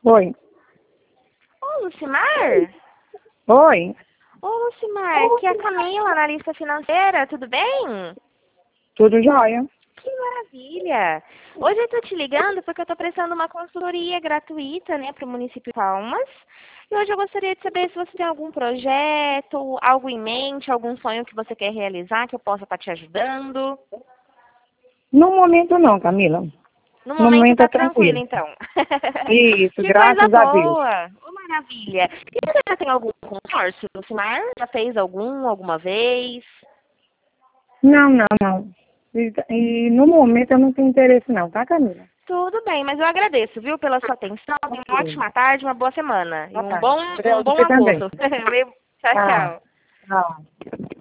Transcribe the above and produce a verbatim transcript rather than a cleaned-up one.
Oi. Ô, Lucimar? Oi. Ô, Lucimar, aqui é a Camila, analista financeira, tudo bem? Tudo jóia? Que maravilha! Hoje eu tô te ligando porque eu tô prestando uma consultoria gratuita, né, para o município de Palmas. E hoje eu gostaria de saber se você tem algum projeto, algo em mente, algum sonho que você quer realizar, que eu possa estar te ajudando. No momento não, Camila. No No momento momento é tá tranquilo, tranquilo. então. Isso, Que coisa graças a Deus. boa! Ô, maravilha! E você já tem algum consórcio, Lucimar? Já fez algum, alguma vez? Não, não, não. E, e no momento eu não tenho interesse não, tá, Camila? Tudo bem, mas eu agradeço, viu, pela sua atenção. Uma Ok. ótima tarde, uma boa semana. E Boa um tarde. bom, Pra um bom você também. almoço. Tchau, Tá. tchau. Tchau.